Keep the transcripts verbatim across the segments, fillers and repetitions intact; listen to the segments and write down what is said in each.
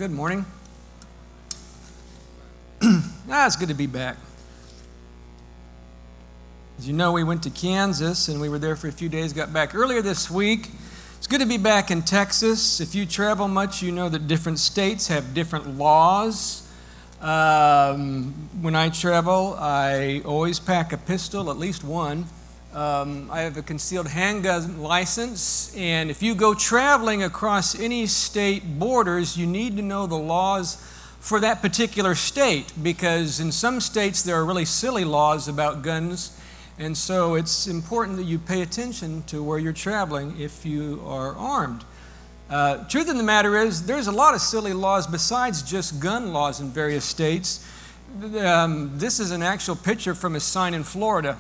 Good morning. ah, it's good to be back. As you know, we went to Kansas, and we were there for a few days, got back earlier this week. It's good to be back in Texas. If you travel much, you know that different states have different laws. Um, when I travel, I always pack a pistol, at least one. Um, I have a concealed handgun license, and if you go traveling across any state borders, you need to know the laws for that particular state, because in some states there are really silly laws about guns, and so it's important that you pay attention to where you're traveling if you are armed. Uh, truth of the matter is, there's a lot of silly laws besides just gun laws in various states. Um, this is an actual picture from a sign in Florida.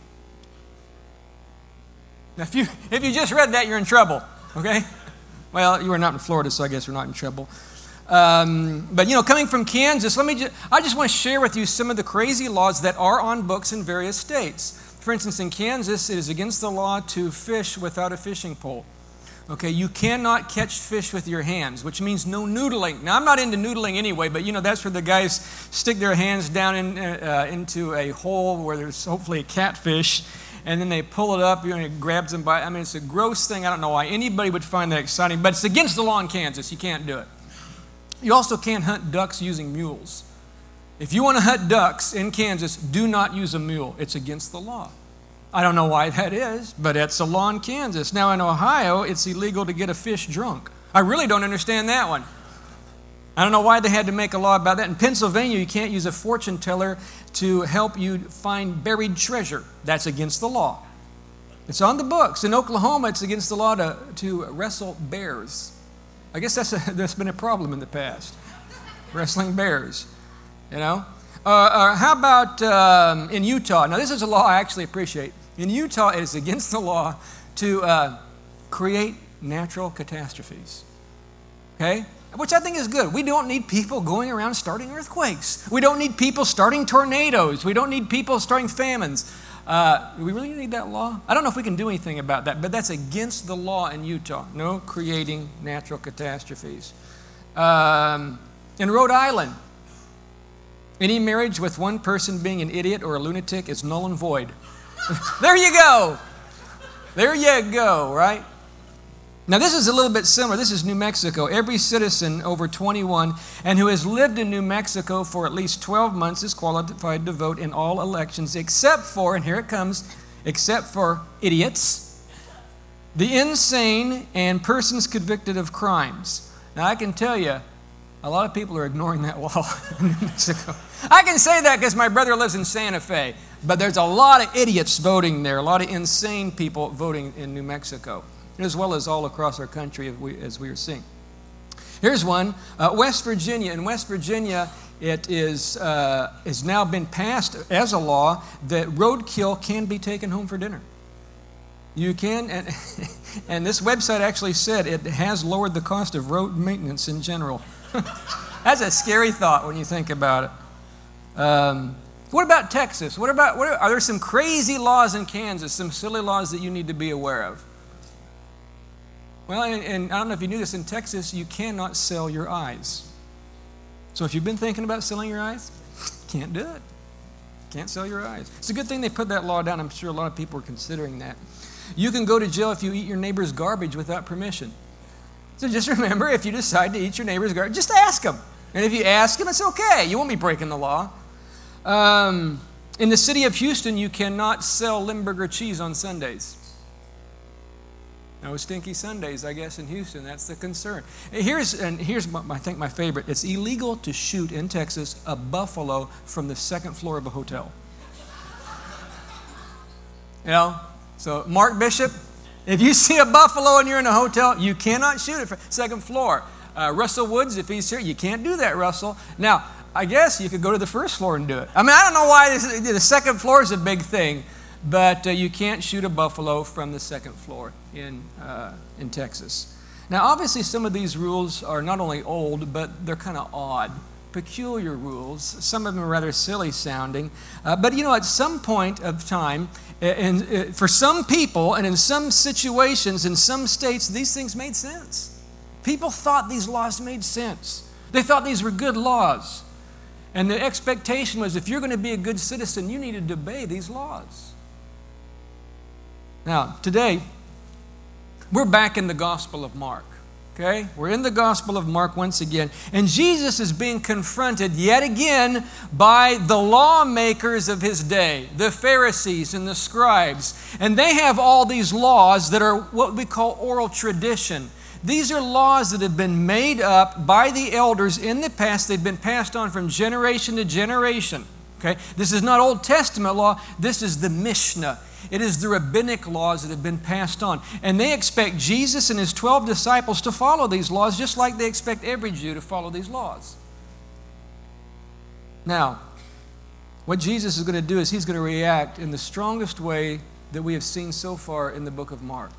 Now, if you, if you just read that, you're in trouble, okay? Well, you are not in Florida, so I guess you're not in trouble. Um, but, you know, coming from Kansas, let me just, I just want to share with you some of the crazy laws that are on books in various states. For instance, in Kansas, it is against the law to fish without a fishing pole. Okay, you cannot catch fish with your hands, which means no noodling. Now, I'm not into noodling anyway, but, you know, that's where the guys stick their hands down in, uh, into a hole where there's hopefully a catfish, and then they pull it up, you know, it grabs them by, I mean, it's a gross thing. I don't know why anybody would find that exciting, but it's against the law in Kansas. You can't do it. You also can't hunt ducks using mules. If you want to hunt ducks in Kansas, do not use a mule. It's against the law. I don't know why that is, but it's a law in Kansas. Now, in Ohio, it's illegal to get a fish drunk. I really don't understand that one. I don't know why they had to make a law about that. In Pennsylvania, you can't use a fortune teller to help you find buried treasure. That's against the law. It's on the books. In Oklahoma, it's against the law to, to wrestle bears. I guess that's, a, that's been a problem in the past, wrestling bears, you know. Uh, uh, how about um, in Utah? Now, this is a law I actually appreciate. In Utah, it is against the law to uh, create natural catastrophes, okay? Which I think is good. We don't need people going around starting earthquakes. We don't need people starting tornadoes. We don't need people starting famines. Uh, do we really need that law? I don't know if we can do anything about that, but that's against the law in Utah. No creating natural catastrophes. Um, in Rhode Island, any marriage with one person being an idiot or a lunatic is null and void. There you go. There you go, right? Now, this is a little bit similar. This is New Mexico. Every citizen over twenty-one and who has lived in New Mexico for at least twelve months is qualified to vote in all elections, except for, and here it comes, except for idiots, the insane, and persons convicted of crimes. Now, I can tell you, a lot of people are ignoring that law in New Mexico. I can say that because my brother lives in Santa Fe, but there's a lot of idiots voting there, a lot of insane people voting in New Mexico, as well as all across our country, as we, as we are seeing. Here's one, uh, West Virginia. In West Virginia, it is uh, has now been passed as a law that roadkill can be taken home for dinner. You can, and, and this website actually said it has lowered the cost of road maintenance in general. That's a scary thought when you think about it. Um, what about Texas? What about, what are, are there some crazy laws in Kansas, some silly laws that you need to be aware of? Well, and, and I don't know if you knew this, in Texas, you cannot sell your eyes. So if you've been thinking about selling your eyes, can't do it. Can't sell your eyes. It's a good thing they put that law down. I'm sure a lot of people are considering that. You can go to jail if you eat your neighbor's garbage without permission. So just remember, if you decide to eat your neighbor's garbage, just ask them. And if you ask them, it's okay. You won't be breaking the law. Um, in the city of Houston, you cannot sell Limburger cheese on Sundays. No stinky Sundays, I guess, in Houston. That's the concern. Here's, and here's my, I think my favorite. It's illegal to shoot in Texas a buffalo from the second floor of a hotel. You know, so Mark Bishop, if you see a buffalo and you're in a hotel, you cannot shoot it from the second floor. Uh, Russell Woods, if he's here, you can't do that, Russell. Now, I guess you could go to the first floor and do it. I mean, I don't know why this, the second floor is a big thing, but uh, you can't shoot a buffalo from the second floor in uh, in Texas. Now, obviously, some of these rules are not only old, but they're kind of odd, peculiar rules. Some of them are rather silly sounding. Uh, but, you know, at some point of time, and uh, for some people and in some situations, in some states, these things made sense. People thought these laws made sense. They thought these were good laws. And the expectation was if you're going to be a good citizen, you needed to obey these laws. Now, today, we're back in the Gospel of Mark. Okay? We're in the Gospel of Mark once again. And Jesus is being confronted yet again by the lawmakers of his day, the Pharisees and the scribes. And they have all these laws that are what we call oral tradition. These are laws that have been made up by the elders in the past. They've been passed on from generation to generation. Okay? This is not Old Testament law. This is the Mishnah. It is the rabbinic laws that have been passed on. And they expect Jesus and his twelve disciples to follow these laws just like they expect every Jew to follow these laws. Now, what Jesus is going to do is he's going to react in the strongest way that we have seen so far in the book of Mark.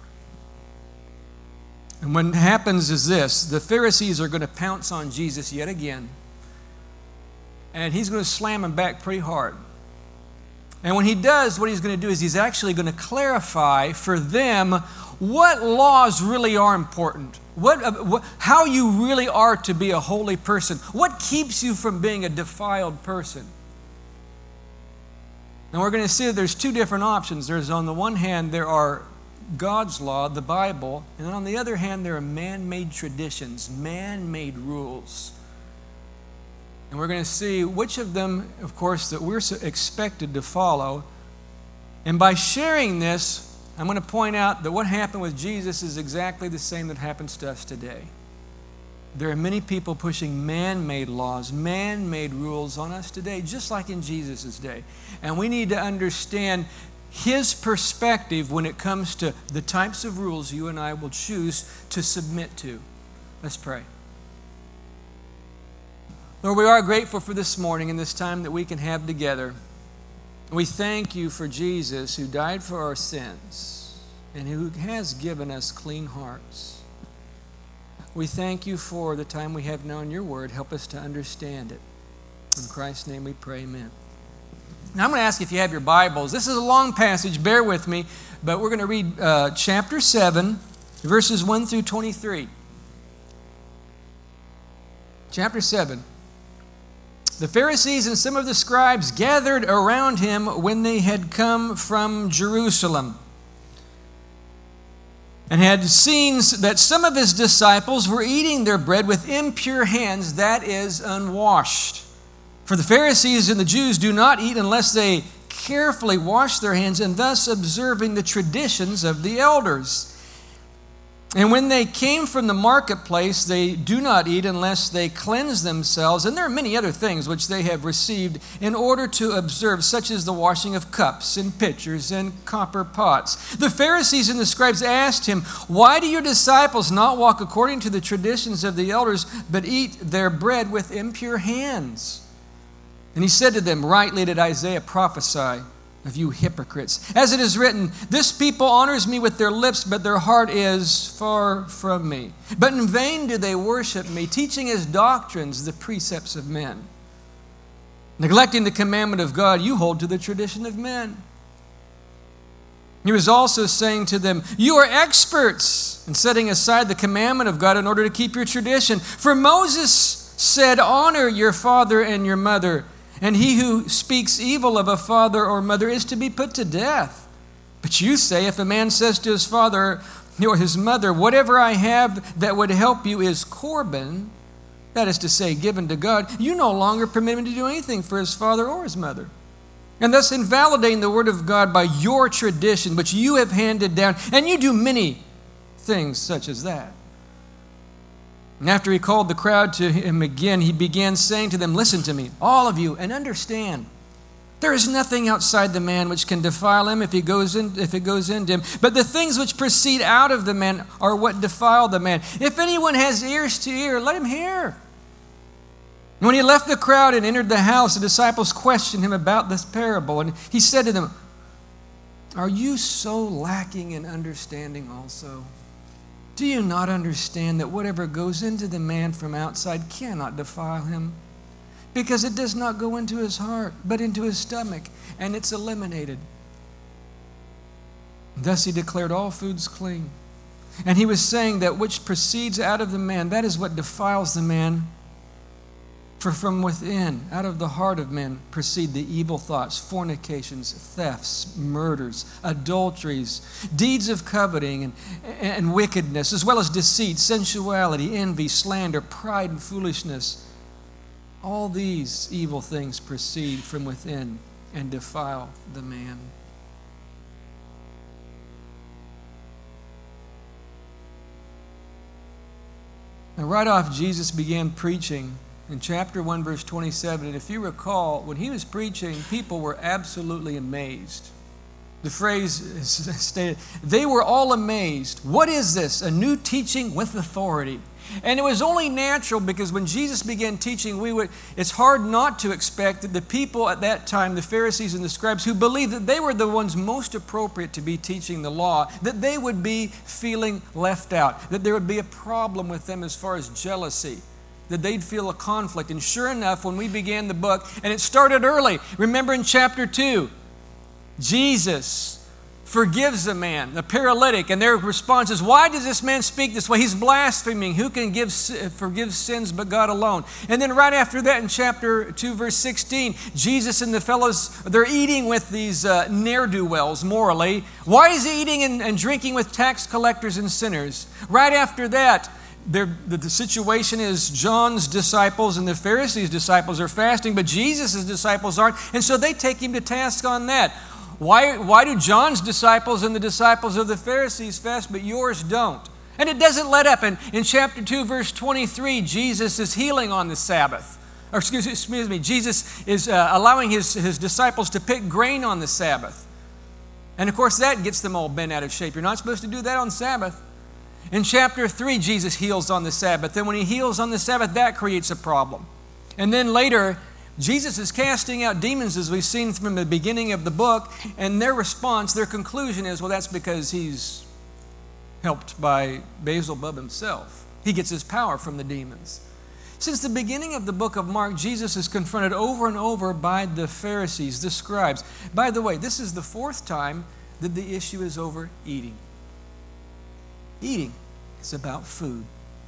And what happens is this: the Pharisees are going to pounce on Jesus yet again. And he's going to slam them back pretty hard. And when he does, what he's going to do is he's actually going to clarify for them what laws really are important, what, uh, what, how you really are to be a holy person, what keeps you from being a defiled person. And we're going to see that there's two different options. There's, on the one hand, there are God's law, the Bible, and on the other hand, there are man-made traditions, man-made rules. And we're going to see which of them, of course, that we're expected to follow. And by sharing this, I'm going to point out that what happened with Jesus is exactly the same that happens to us today. There are many people pushing man-made laws, man-made rules on us today, just like in Jesus' day. And we need to understand his perspective when it comes to the types of rules you and I will choose to submit to. Let's pray. Lord, we are grateful for this morning and this time that we can have together. We thank you for Jesus who died for our sins and who has given us clean hearts. We thank you for the time we have known your word. Help us to understand it. In Christ's name we pray, amen. Now I'm going to ask if you have your Bibles. This is a long passage, bear with me, but we're going to read uh, chapter seven, verses one through twenty-three. Chapter seven. The Pharisees and some of the scribes gathered around him when they had come from Jerusalem and had seen that some of his disciples were eating their bread with impure hands, that is, unwashed. For the Pharisees and the Jews do not eat unless they carefully wash their hands, and thus observing the traditions of the elders. And when they came from the marketplace, they do not eat unless they cleanse themselves. And there are many other things which they have received in order to observe, such as the washing of cups and pitchers and copper pots. The Pharisees and the scribes asked him, "Why do your disciples not walk according to the traditions of the elders, but eat their bread with impure hands?" And he said to them, "Rightly did Isaiah prophesy of you hypocrites. As it is written, this people honors me with their lips, but their heart is far from me. But in vain do they worship me, teaching as doctrines the precepts of men. Neglecting the commandment of God, you hold to the tradition of men." He was also saying to them, "You are experts in setting aside the commandment of God in order to keep your tradition. For Moses said, 'Honor your father and your mother,' and he who speaks evil of a father or mother is to be put to death. But you say, if a man says to his father or his mother, 'Whatever I have that would help you is Corban,' that is to say, given to God, you no longer permit him to do anything for his father or his mother. And thus invalidating the word of God by your tradition, which you have handed down, and you do many things such as that." And after he called the crowd to him again, he began saying to them, "Listen to me, all of you, and understand. There is nothing outside the man which can defile him if he goes in, if it goes into him. But the things which proceed out of the man are what defile the man. If anyone has ears to hear, let him hear." And when he left the crowd and entered the house, the disciples questioned him about this parable. And he said to them, "Are you so lacking in understanding also? Do you not understand that whatever goes into the man from outside cannot defile him? Because it does not go into his heart, but into his stomach, and it's eliminated." Thus he declared all foods clean. And he was saying that which proceeds out of the man, that is what defiles the man. For from within, out of the heart of men, proceed the evil thoughts, fornications, thefts, murders, adulteries, deeds of coveting and, and wickedness, as well as deceit, sensuality, envy, slander, pride, and foolishness. All these evil things proceed from within and defile the man. Now, right off, Jesus began preaching in chapter one, verse twenty-seven. And if you recall, when he was preaching, people were absolutely amazed. The phrase is stated, they were all amazed. What is this? A new teaching with authority. And it was only natural because when Jesus began teaching, we would, it's hard not to expect that the people at that time, the Pharisees and the scribes, who believed that they were the ones most appropriate to be teaching the law, that they would be feeling left out, that there would be a problem with them as far as jealousy, that they'd feel a conflict. And sure enough, when we began the book, and it started early, remember in chapter two, Jesus forgives a man, the paralytic, and their response is, why does this man speak this way? He's blaspheming. Who can give, forgive sins but God alone? And then right after that in chapter two, verse sixteen, Jesus and the fellows, they're eating with these uh, ne'er-do-wells morally. Why is he eating and, and drinking with tax collectors and sinners? Right after that, The, the situation is John's disciples and the Pharisees' disciples are fasting, but Jesus' disciples aren't, and so they take him to task on that. Why, why do John's disciples and the disciples of the Pharisees fast, but yours don't? And it doesn't let up. And in chapter two, verse twenty-three, Jesus is healing on the Sabbath. Or excuse, excuse me, Jesus is uh, allowing his, his disciples to pick grain on the Sabbath. And of course, that gets them all bent out of shape. You're not supposed to do that on Sabbath. In chapter three, Jesus heals on the Sabbath. Then when he heals on the Sabbath, that creates a problem. And then later, Jesus is casting out demons, as we've seen from the beginning of the book, and their response, their conclusion is, well, that's because he's helped by Beelzebub himself. He gets his power from the demons. Since the beginning of the book of Mark, Jesus is confronted over and over by the Pharisees, the scribes. By the way, this is the fourth time that the issue is over eating. Eating is about food.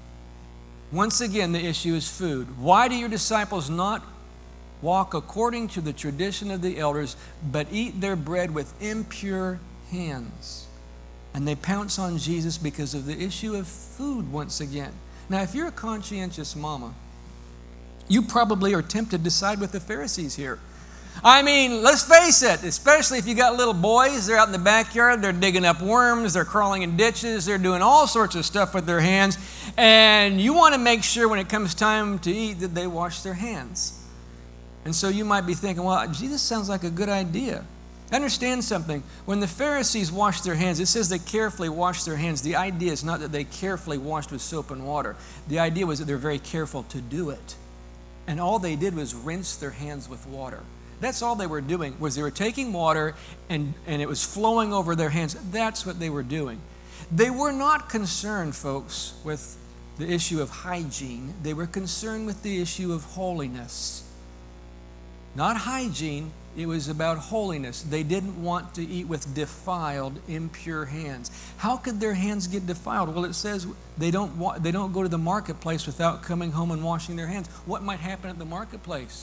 Once again, the issue is food. Why do your disciples not walk according to the tradition of the elders, but eat their bread with impure hands? And they pounce on Jesus because of the issue of food once again. Now, if you're a conscientious mama, you probably are tempted to side with the Pharisees here. I mean, let's face it, especially if you got little boys, they're out in the backyard, they're digging up worms, they're crawling in ditches, they're doing all sorts of stuff with their hands, and you want to make sure when it comes time to eat that they wash their hands. And so you might be thinking, well, gee, this sounds like a good idea. Understand something. When the Pharisees washed their hands, it says they carefully washed their hands. The idea is not that they carefully washed with soap and water. The idea was that they're very careful to do it. And all they did was rinse their hands with water. That's all they were doing, was they were taking water and, and it was flowing over their hands. That's what they were doing. They were not concerned, folks, with the issue of hygiene. They were concerned with the issue of holiness. Not hygiene, it was about holiness. They didn't want to eat with defiled, impure hands. How could their hands get defiled? Well, it says they don't, wa- they don't go to the marketplace without coming home and washing their hands. What might happen at the marketplace?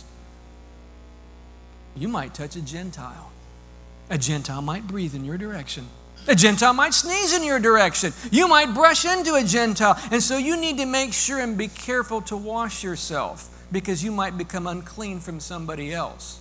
You might touch a Gentile. A Gentile might breathe in your direction. A Gentile might sneeze in your direction. You might brush into a Gentile. And so you need to make sure and be careful to wash yourself, because you might become unclean from somebody else.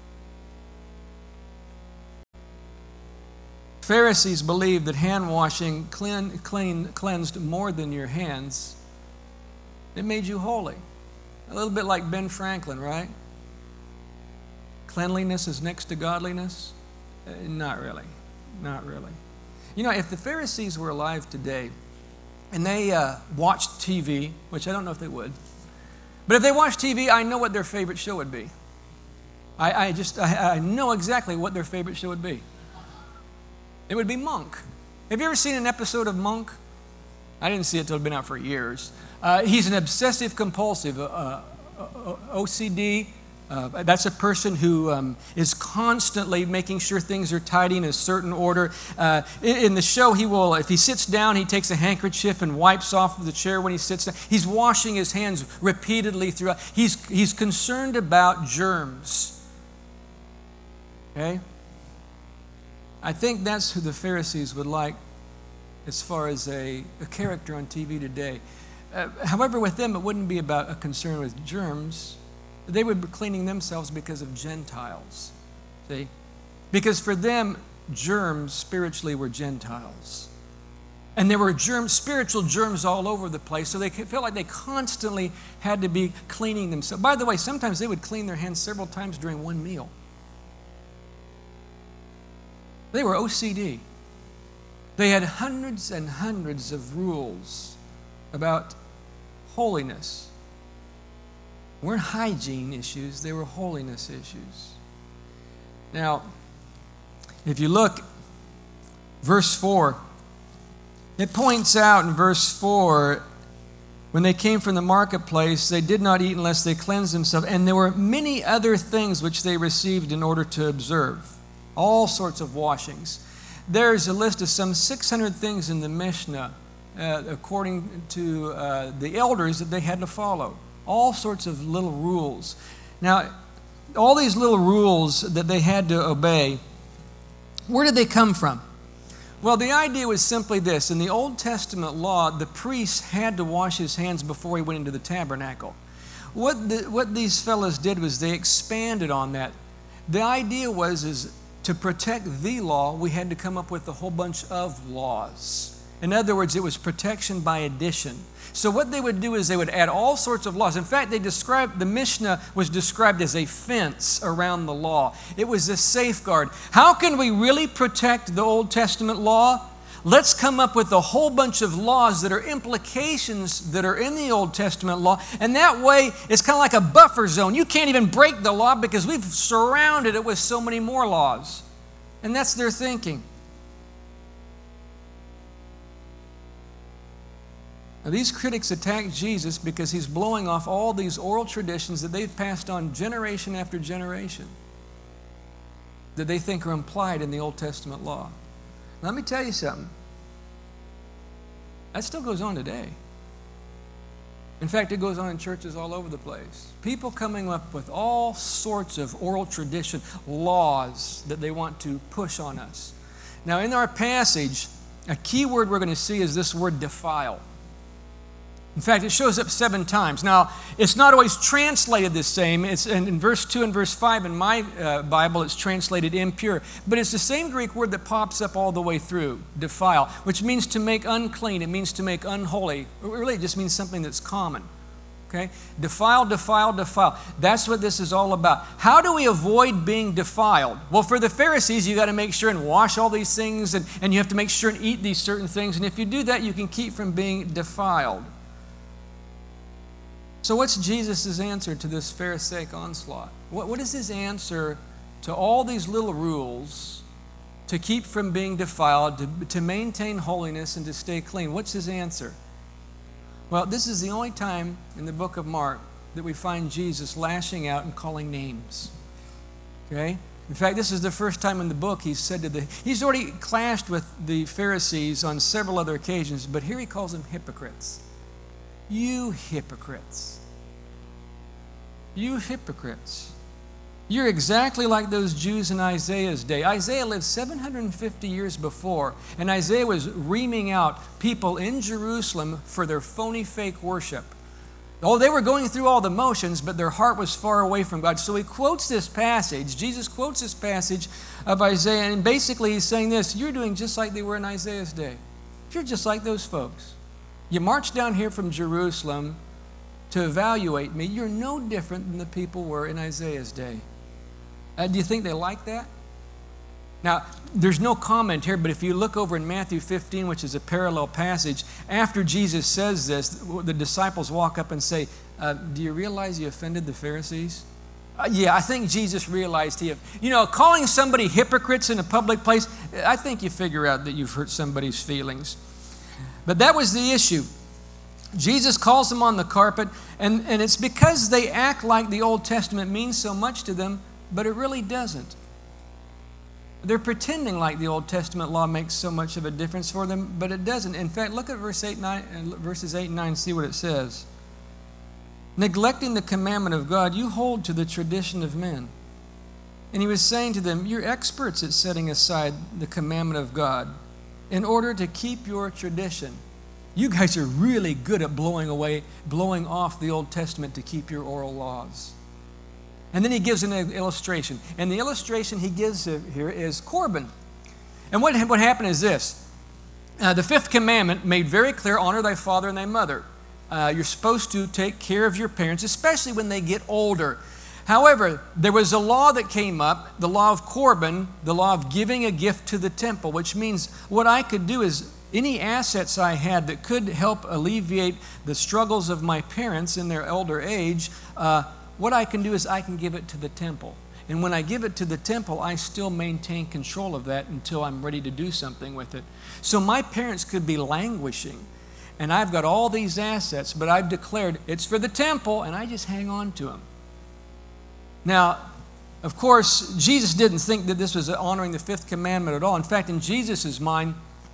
Pharisees believed that hand washing clean, clean, cleansed more than your hands. It made you holy. A little bit like Ben Franklin, right? Cleanliness is next to godliness? Uh, not really. Not really. You know, if the Pharisees were alive today and they uh, watched T V, which I don't know if they would, but if they watched T V, I know what their favorite show would be. I, I just, I, I know exactly what their favorite show would be. It would be Monk. Have you ever seen an episode of Monk? I didn't see it till it had been out for years. Uh, he's an obsessive compulsive, uh, uh, O C D, Uh, that's a person who um, is constantly making sure things are tidy in a certain order. Uh, in, in the show, he will, if he sits down, he takes a handkerchief and wipes off the chair when he sits down. He's washing his hands repeatedly throughout. He's, he's concerned about germs. Okay? I think that's who the Pharisees would like as far as a, a character on T V today. Uh, however, with them, it wouldn't be about a concern with germs. They would be cleaning themselves because of Gentiles. See? Because for them, germs spiritually were Gentiles. And there were germs, spiritual germs all over the place, so they felt like they constantly had to be cleaning themselves. By the way, sometimes they would clean their hands several times during one meal. They were O C D. They had hundreds and hundreds of rules about holiness. They weren't hygiene issues, they were holiness issues. Now, if you look, verse four, it points out in verse four, when they came from the marketplace, they did not eat unless they cleansed themselves, and there were many other things which they received in order to observe. All sorts of washings. There's a list of some six hundred things in the Mishnah, uh, according to uh, the elders, that they had to follow. All sorts of little rules. Now, all these little rules that they had to obey, where did they come from? Well, the idea was simply this. In the Old Testament law, the priest had to wash his hands before he went into the tabernacle. What, the, what these fellows did was they expanded on that. The idea was is to protect the law, we had to come up with a whole bunch of laws. In other words, it was protection by addition. So what they would do is they would add all sorts of laws. In fact, they described, the Mishnah was described as a fence around the law. It was a safeguard. How can we really protect the Old Testament law? Let's come up with a whole bunch of laws that are implications that are in the Old Testament law. And that way, it's kind of like a buffer zone. You can't even break the law because we've surrounded it with so many more laws. And that's their thinking. Now, these critics attack Jesus because he's blowing off all these oral traditions that they've passed on generation after generation that they think are implied in the Old Testament law. Let me tell you something. That still goes on today. In fact, it goes on in churches all over the place. People coming up with all sorts of oral tradition, laws that they want to push on us. Now, in our passage, a key word we're going to see is this word defile. In fact, it shows up seven times. Now, it's not always translated the same. It's in, in verse two and verse five in my uh, Bible, it's translated impure. But it's the same Greek word that pops up all the way through, defile, which means to make unclean. It means to make unholy. It really just means something that's common. Okay? Defile, defile, defile. That's what this is all about. How do we avoid being defiled? Well, for the Pharisees, you got to make sure and wash all these things, and, and you have to make sure and eat these certain things. And if you do that, you can keep from being defiled. So what's Jesus' answer to this Pharisaic onslaught? What, what is his answer to all these little rules to keep from being defiled, to, to maintain holiness, and to stay clean? What's his answer? Well, this is the only time in the book of Mark that we find Jesus lashing out and calling names. Okay? In fact, this is the first time in the book he's said to the... He's already clashed with the Pharisees on several other occasions, but here he calls them hypocrites. You hypocrites. You hypocrites. You're exactly like those Jews in Isaiah's day. Isaiah lived seven hundred fifty years before, and Isaiah was reaming out people in Jerusalem for their phony, fake worship. Oh, they were going through all the motions, but their heart was far away from God. So he quotes this passage. Jesus quotes this passage of Isaiah, and basically he's saying this: you're doing just like they were in Isaiah's day. You're just like those folks. You march down here from Jerusalem to evaluate me. You're no different than the people were in Isaiah's day. Uh, do you think they like that? Now, there's no comment here, but if you look over in Matthew fifteen, which is a parallel passage, after Jesus says this, the disciples walk up and say, uh, do you realize you offended the Pharisees? Uh, yeah, I think Jesus realized he, you know, calling somebody hypocrites in a public place, I think you figure out that you've hurt somebody's feelings. But that was the issue. Jesus calls them on the carpet, and, and it's because they act like the Old Testament means so much to them, but it really doesn't. They're pretending like the Old Testament law makes so much of a difference for them, but it doesn't. In fact, look at verse eight, nine, verses eight and nine and see what it says. Neglecting the commandment of God, you hold to the tradition of men. And he was saying to them, you're experts at setting aside the commandment of God in order to keep your tradition. You guys are really good at blowing away, blowing off the Old Testament to keep your oral laws. And then he gives an illustration. And the illustration he gives here is Corban. And what, what happened is this. Uh, the fifth commandment made very clear, honor thy father and thy mother. Uh, you're supposed to take care of your parents, especially when they get older. However, there was a law that came up, the law of Corban, the law of giving a gift to the temple, which means what I could do is any assets I had that could help alleviate the struggles of my parents in their elder age, uh, what I can do is I can give it to the temple. And when I give it to the temple, I still maintain control of that until I'm ready to do something with it. So my parents could be languishing, and I've got all these assets, but I've declared it's for the temple, and I just hang on to them. Now, of course, Jesus didn't think that this was honoring the fifth commandment at all. In fact, in Jesus' mind,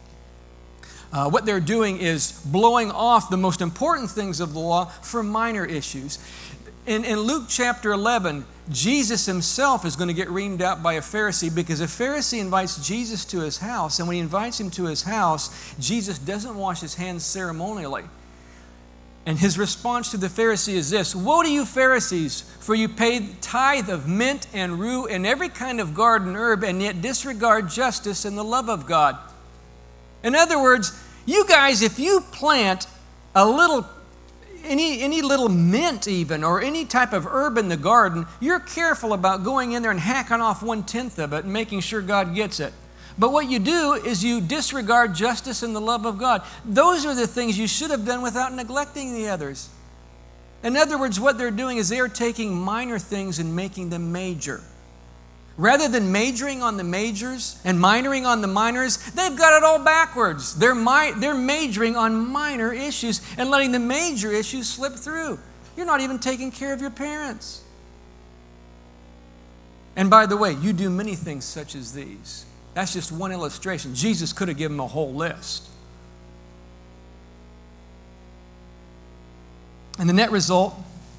uh, what they're doing is blowing off the most important things of the law for minor issues. In, in Luke chapter eleven, Jesus himself is going to get reamed out by a Pharisee because a Pharisee invites Jesus to his house, and when he invites him to his house, Jesus doesn't wash his hands ceremonially. And his response to the Pharisee is this: woe to you Pharisees, for you pay tithe of mint and rue and every kind of garden herb, and yet disregard justice and the love of God. In other words, you guys, if you plant a little Any, any little mint even, or any type of herb in the garden, you're careful about going in there and hacking off one-tenth of it and making sure God gets it. But what you do is you disregard justice and the love of God. Those are the things you should have done without neglecting the others. In other words, what they're doing is they're taking minor things and making them major. Rather than majoring on the majors and minoring on the minors, they've got it all backwards. They're, mi- they're majoring on minor issues and letting the major issues slip through. You're not even taking care of your parents. And by the way, you do many things such as these. That's just one illustration. Jesus could have given them a whole list. And the net result,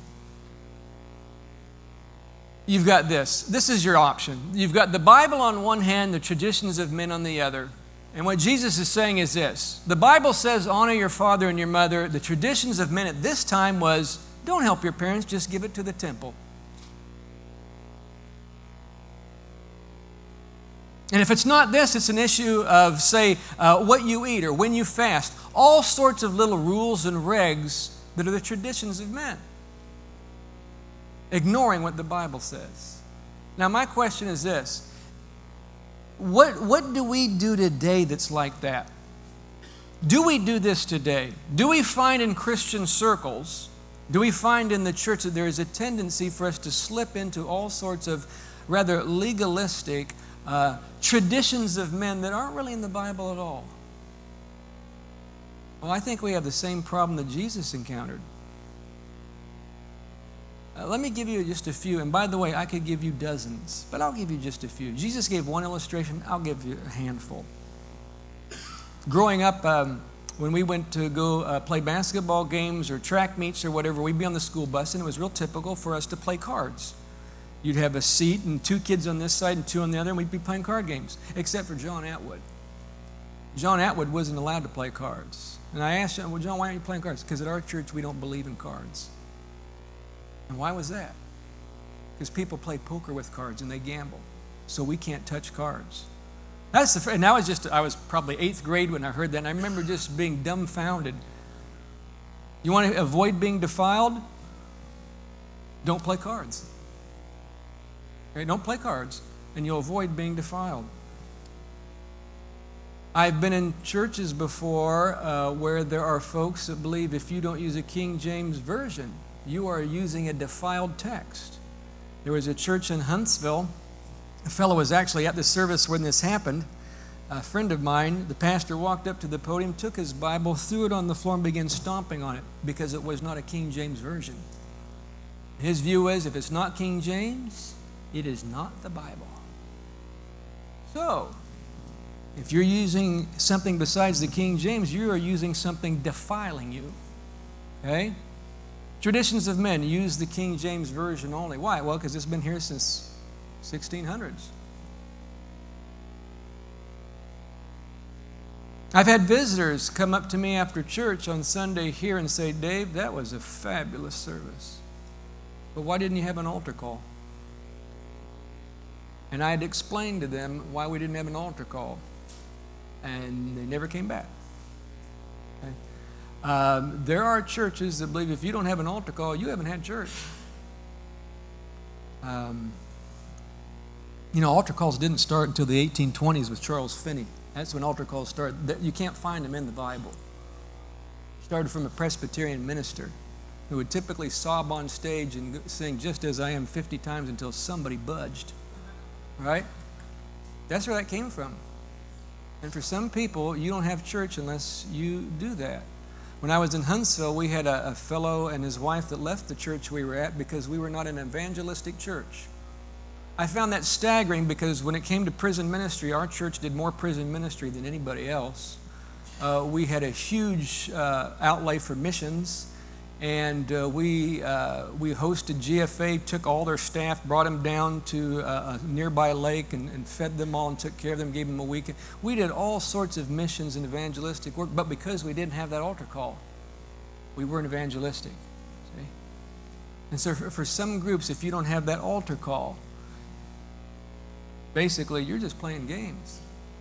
you've got this. This is your option. You've got the Bible on one hand, the traditions of men on the other. And what Jesus is saying is this. The Bible says, honor your father and your mother. The traditions of men at this time was, don't help your parents, just give it to the temple. And if it's not this, it's an issue of, say, uh, what you eat or when you fast. All sorts of little rules and regs that are the traditions of men, ignoring what the Bible says. Now, my question is this. What, what do we do today that's like that? Do we do this today? Do we find in Christian circles, do we find in the church that there is a tendency for us to slip into all sorts of rather legalistic uh, traditions of men that aren't really in the Bible at all? Well, I think we have the same problem that Jesus encountered. Uh, let me give you just a few. And by the way, I could give you dozens, but I'll give you just a few. Jesus gave one illustration. I'll give you a handful. Growing up, um, when we went to go uh, play basketball games or track meets or whatever, we'd be on the school bus, and it was real typical for us to play cards. You'd have a seat and two kids on this side and two on the other, and we'd be playing card games, except for John Atwood. John Atwood wasn't allowed to play cards. And I asked him, well, John, why aren't you playing cards? Because at our church, we don't believe in cards. And why was that? Because people play poker with cards and they gamble. So we can't touch cards. That's the, and I was just, I was probably eighth grade when I heard that, and I remember just being dumbfounded. You want to avoid being defiled? Don't play cards. Okay, don't play cards, and you'll avoid being defiled. I've been in churches before uh, where there are folks that believe if you don't use a King James Version, you are using a defiled text. There was a church in Huntsville. A fellow was actually at the service when this happened. A friend of mine, the pastor, walked up to the podium, took his Bible, threw it on the floor, and began stomping on it because it was not a King James version. His view was, if it's not King James, it is not the Bible. So, if you're using something besides the King James, you are using something defiling you. Okay? Traditions of men use the King James Version only. Why? Well, because it's been here since sixteen hundreds. I've had visitors come up to me after church on Sunday here and say, Dave, that was a fabulous service. But why didn't you have an altar call? And I had explained to them why we didn't have an altar call. And they never came back. Okay? Um, there are churches that believe if you don't have an altar call, you haven't had church. Um, you know, altar calls didn't start until the eighteen twenties with Charles Finney. That's when altar calls started. You can't find them in the Bible. It started from a Presbyterian minister who would typically sob on stage and sing "Just As I Am" fifty times until somebody budged. Right? That's where that came from. And for some people, you don't have church unless you do that. When I was in Huntsville, we had a, a fellow and his wife that left the church we were at because we were not an evangelistic church. I found that staggering because when it came to prison ministry, our church did more prison ministry than anybody else. Uh, we had a huge uh, outlay for missions, and uh, we uh, we hosted G F A, took all their staff, brought them down to a, a nearby lake and, and fed them all and took care of them, gave them a weekend. We did all sorts of missions and evangelistic work, but because we didn't have that altar call, we weren't evangelistic. See? And so for, for some groups, if you don't have that altar call, basically, you're just playing games.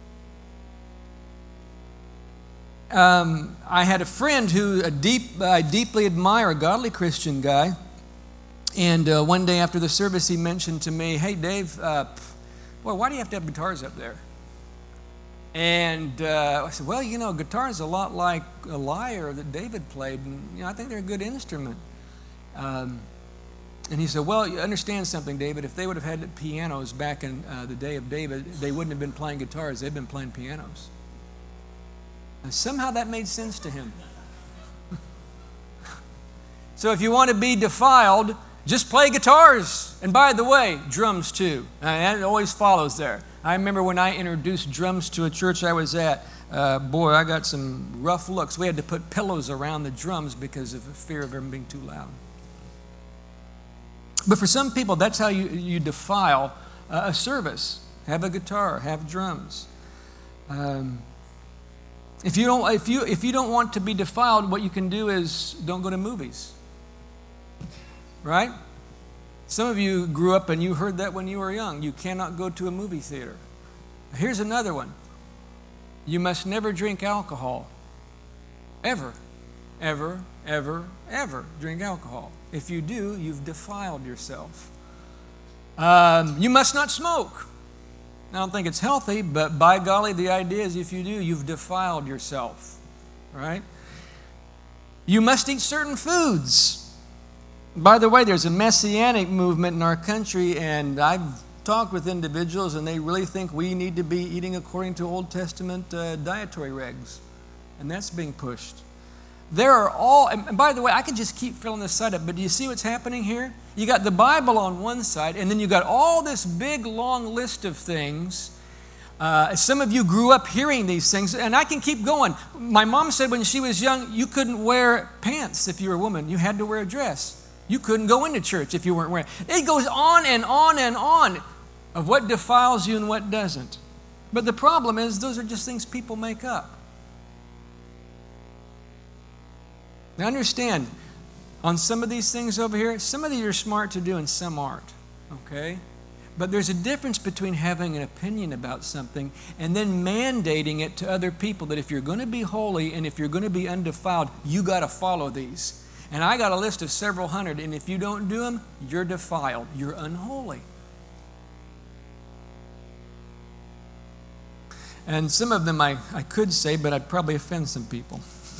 Um, I had a friend who a deep, I deeply admire, a godly Christian guy. And uh, one day after the service, he mentioned to me, "Hey, Dave, uh, boy, why do you have to have guitars up there?" And uh, I said, "Well, you know, guitar is a lot like a lyre that David played, and you know, I think they're a good instrument." Um, And he said, "Well, you understand something, David. If they would have had pianos back in uh, the day of David, they wouldn't have been playing guitars. They've been playing pianos." And somehow that made sense to him. So if you want to be defiled, just play guitars. And by the way, drums too. And it always follows there. I remember when I introduced drums to a church I was at, uh, boy, I got some rough looks. We had to put pillows around the drums because of the fear of them being too loud. But for some people, that's how you, you defile uh, a service. Have a guitar, have drums. Um, if you don't, if you if you don't want to be defiled, what you can do is don't go to movies. Right? Some of you grew up and you heard that when you were young. You cannot go to a movie theater. Here's another one. You must never drink alcohol. Ever. Ever, ever, ever drink alcohol. If you do, you've defiled yourself. Um, you must not smoke. I don't think it's healthy, but by golly, the idea is if you do, you've defiled yourself. Right? You must eat certain foods. By the way, there's a messianic movement in our country, and I've talked with individuals, and they really think we need to be eating according to Old Testament uh, dietary regs. And that's being pushed. There are all, and by the way, I can just keep filling this side up, but do you see what's happening here? You got the Bible on one side, and then you got all this big, long list of things. Uh, some of you grew up hearing these things, and I can keep going. My mom said when she was young, you couldn't wear pants if you were a woman. You had to wear a dress. You couldn't go into church if you weren't wearing. It goes on and on and on of what defiles you and what doesn't. But the problem is those are just things people make up. Now understand, on some of these things over here, some of these are smart to do and some aren't, okay? But there's a difference between having an opinion about something and then mandating it to other people that if you're going to be holy and if you're going to be undefiled, you got to follow these. And I got a list of several hundred, and if you don't do them, you're defiled. You're unholy. And some of them I, I could say, but I'd probably offend some people.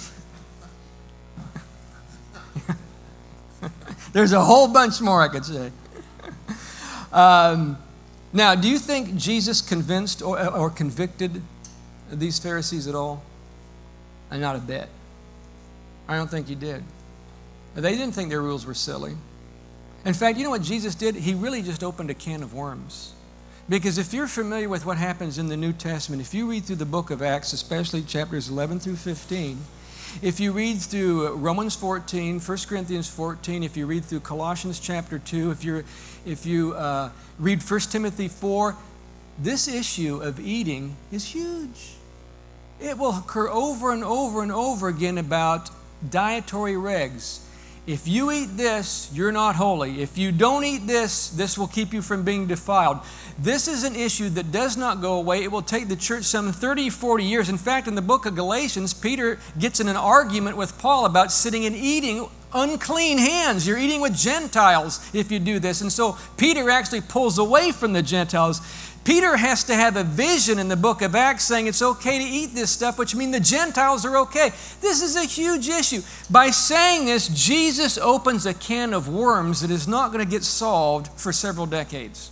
There's a whole bunch more I could say. Um, now, do you think Jesus convinced or, or convicted these Pharisees at all? And not a bit. I don't think he did. They didn't think their rules were silly. In fact, you know what Jesus did? He really just opened a can of worms. Because if you're familiar with what happens in the New Testament, if you read through the book of Acts, especially chapters eleven through fifteen, if you read through Romans fourteen, First Corinthians fourteen, if you read through Colossians chapter two, if, you're, if you uh, read First Timothy four, this issue of eating is huge. It will occur over and over and over again about dietary regs. If you eat this, you're not holy. If you don't eat this, this will keep you from being defiled. This is an issue that does not go away. It will take the church some thirty, forty years. In fact, in the book of Galatians, Peter gets in an argument with Paul about sitting and eating unclean hands. You're eating with Gentiles if you do this. And so Peter actually pulls away from the Gentiles. Peter has to have a vision in the book of Acts saying it's okay to eat this stuff, which means the Gentiles are okay. This is a huge issue. By saying this, Jesus opens a can of worms that is not going to get solved for several decades.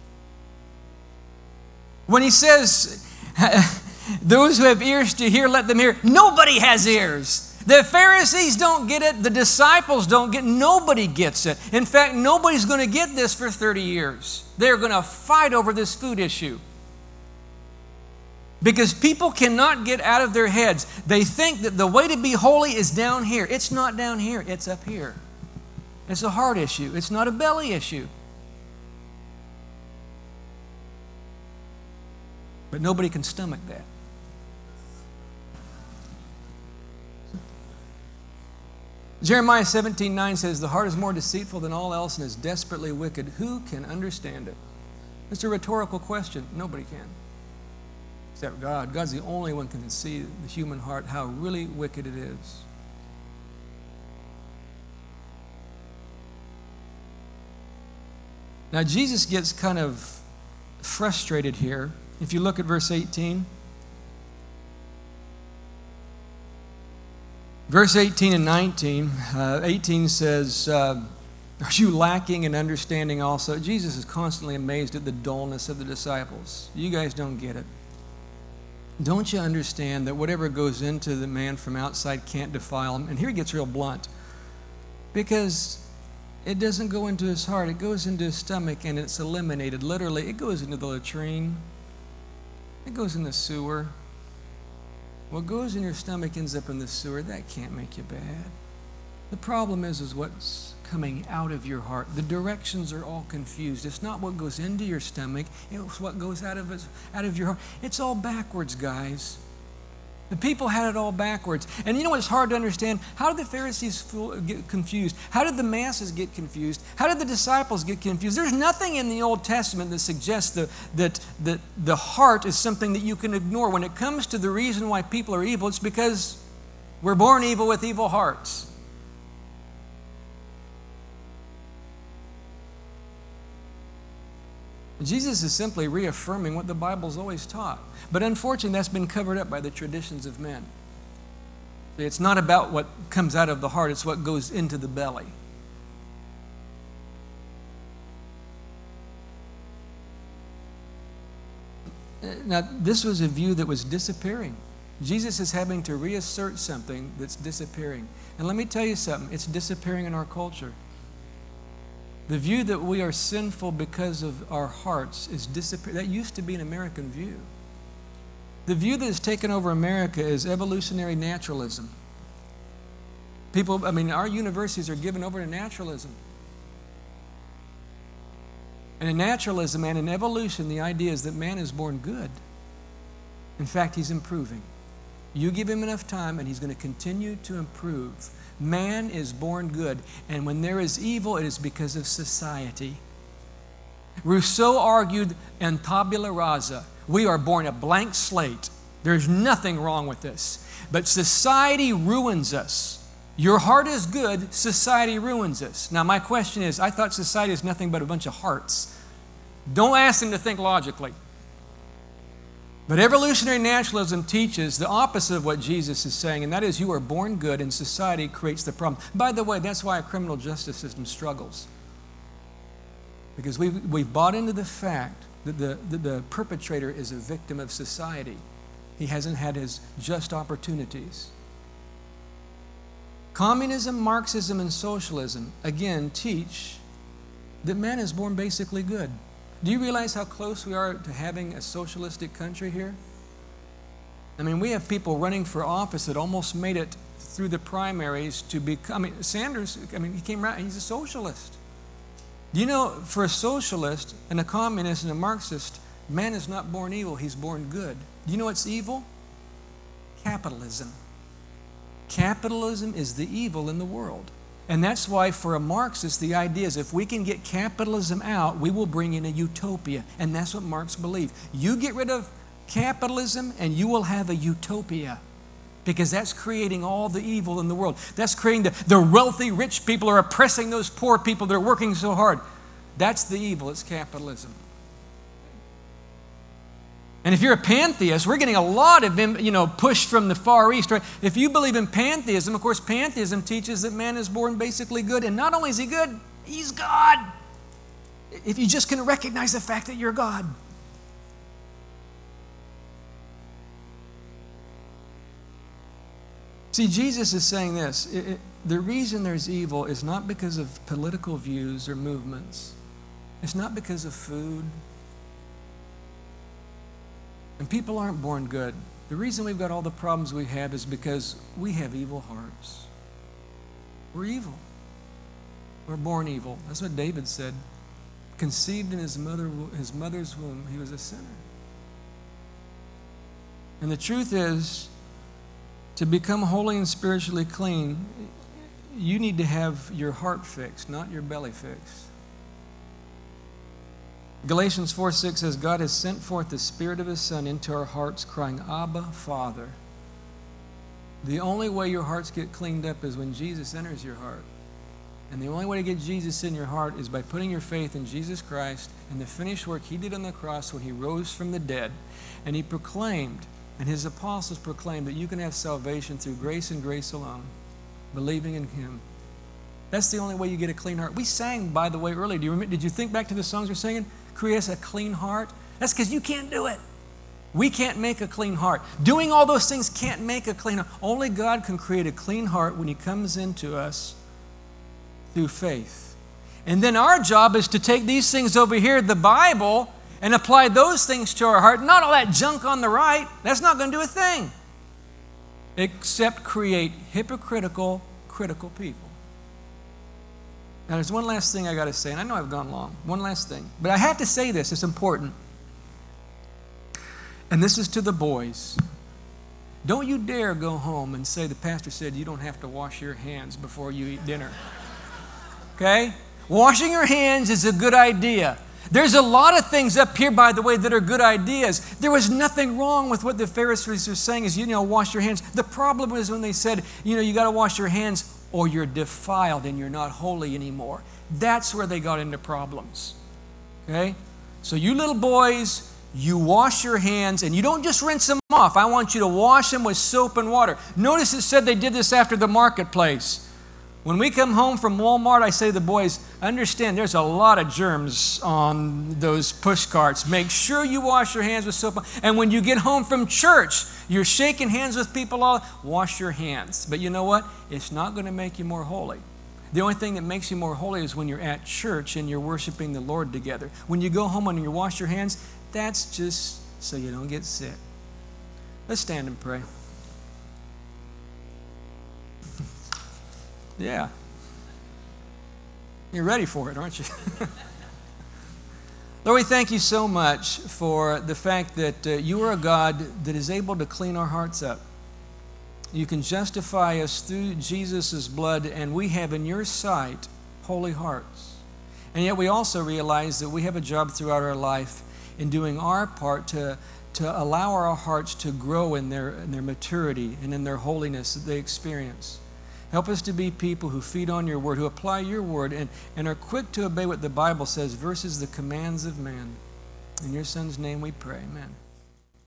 When he says, those who have ears to hear, let them hear, nobody has ears. The Pharisees don't get it. The disciples don't get it. Nobody gets it. In fact, nobody's going to get this for thirty years. They're going to fight over this food issue. Because people cannot get out of their heads. They think that the way to be holy is down here. It's not down here. It's up here. It's a heart issue. It's not a belly issue. But nobody can stomach that. Jeremiah seventeen nine says, the heart is more deceitful than all else and is desperately wicked. Who can understand it? It's a rhetorical question. Nobody can. Except God. God's the only one who can see the human heart, how really wicked it is. Now, Jesus gets kind of frustrated here. If you look at verse eighteen. Verse eighteen and nineteen, uh, eighteen says, uh, are you lacking in understanding also? Jesus is constantly amazed at the dullness of the disciples. You guys don't get it. Don't you understand that whatever goes into the man from outside can't defile him? And here he gets real blunt. Because it doesn't go into his heart. It goes into his stomach and it's eliminated. Literally, it goes into the latrine. It goes in the sewer. What goes in your stomach ends up in the sewer. That can't make you bad. The problem is, is what's coming out of your heart. The directions are all confused. It's not what goes into your stomach. It's what goes out of, it, out of your heart. It's all backwards, guys. The people had it all backwards. And you know what's hard to understand? How did the Pharisees fool, get confused? How did the masses get confused? How did the disciples get confused? There's nothing in the Old Testament that suggests the, that, that the heart is something that you can ignore. When it comes to the reason why people are evil, it's because we're born evil with evil hearts. Jesus is simply reaffirming what the Bible's always taught. But unfortunately, that's been covered up by the traditions of men. It's not about what comes out of the heart, it's what goes into the belly. Now, this was a view that was disappearing. Jesus is having to reassert something that's disappearing. And let me tell you something, it's disappearing in our culture. The view that we are sinful because of our hearts is disappearing. That used to be an American view. The view that has taken over America is evolutionary naturalism. People, I mean, our universities are given over to naturalism. And in naturalism and in evolution, the idea is that man is born good. In fact, he's improving. You give him enough time and he's going to continue to improve. Man is born good, and when there is evil, it is because of society. Rousseau argued in tabula rasa, we are born a blank slate. There's nothing wrong with this. But society ruins us. Your heart is good, society ruins us. Now my question is, I thought society is nothing but a bunch of hearts. Don't ask them to think logically. But evolutionary naturalism teaches the opposite of what Jesus is saying, and that is you are born good and society creates the problem. By the way, that's why our criminal justice system struggles. Because we've, we've bought into the fact that the, that the perpetrator is a victim of society. He hasn't had his just opportunities. Communism, Marxism, and socialism, again, teach that man is born basically good. Do you realize how close we are to having a socialistic country here? I mean, we have people running for office that almost made it through the primaries to become, I mean, Sanders, I mean, he came right, he's a socialist. Do you know, for a socialist and a communist and a Marxist, man is not born evil, he's born good. Do you know what's evil? Capitalism. Capitalism is the evil in the world. And that's why for a Marxist, the idea is if we can get capitalism out, we will bring in a utopia. And that's what Marx believed. You get rid of capitalism and you will have a utopia. Because that's creating all the evil in the world. That's creating the, the wealthy, rich people are oppressing those poor people that are working so hard. That's the evil, it's capitalism. And if you're a pantheist, we're getting a lot of, you know, push from the Far East. Right? If you believe in pantheism, of course, pantheism teaches that man is born basically good. And not only is he good, he's God. If you just can recognize the fact that you're God. See, Jesus is saying this. It, it, the reason there's evil is not because of political views or movements. It's not because of food. And people aren't born good. The reason we've got all the problems we have is because we have evil hearts. We're evil. We're born evil. That's what David said. Conceived in his mother, his mother's womb, he was a sinner. And the truth is, to become holy and spiritually clean, you need to have your heart fixed, not your belly fixed. Galatians four six says, God has sent forth the Spirit of His Son into our hearts, crying, Abba, Father. The only way your hearts get cleaned up is when Jesus enters your heart. And the only way to get Jesus in your heart is by putting your faith in Jesus Christ and the finished work He did on the cross when He rose from the dead. And He proclaimed, and His apostles proclaimed, that you can have salvation through grace and grace alone, believing in Him. That's the only way you get a clean heart. We sang, by the way, earlier. Do you remember, did you think back to the songs we're singing? Create us a clean heart. That's because you can't do it. We can't make a clean heart. Doing all those things can't make a clean heart. Only God can create a clean heart when He comes into us through faith. And then our job is to take these things over here, the Bible, and apply those things to our heart. Not all that junk on the right. That's not going to do a thing. Except create hypocritical, critical people. Now, there's one last thing I got to say, and I know I've gone long. One last thing. But I have to say this. It's important. And this is to the boys. Don't you dare go home and say the pastor said you don't have to wash your hands before you eat dinner. Okay? Washing your hands is a good idea. There's a lot of things up here, by the way, that are good ideas. There was nothing wrong with what the Pharisees were saying is, you know, wash your hands. The problem was when they said, you know, you got to wash your hands or you're defiled and you're not holy anymore. That's where they got into problems. Okay? So you little boys, you wash your hands and you don't just rinse them off. I want you to wash them with soap and water. Notice it said they did this after the marketplace. When we come home from Walmart, I say to the boys, understand there's a lot of germs on those push carts. Make sure you wash your hands with soap. And when you get home from church, you're shaking hands with people all, wash your hands. But you know what? It's not going to make you more holy. The only thing that makes you more holy is when you're at church and you're worshiping the Lord together. When you go home and you wash your hands, that's just so you don't get sick. Let's stand and pray. Yeah. You're ready for it, aren't you? Lord, we thank you so much for the fact that uh, you are a God that is able to clean our hearts up. You can justify us through Jesus' blood, and we have in your sight holy hearts. And yet we also realize that we have a job throughout our life in doing our part to, to allow our hearts to grow in their, in their maturity and in their holiness that they experience. Help us to be people who feed on your word, who apply your word, and, and are quick to obey what the Bible says versus the commands of man. In your Son's name we pray. Amen.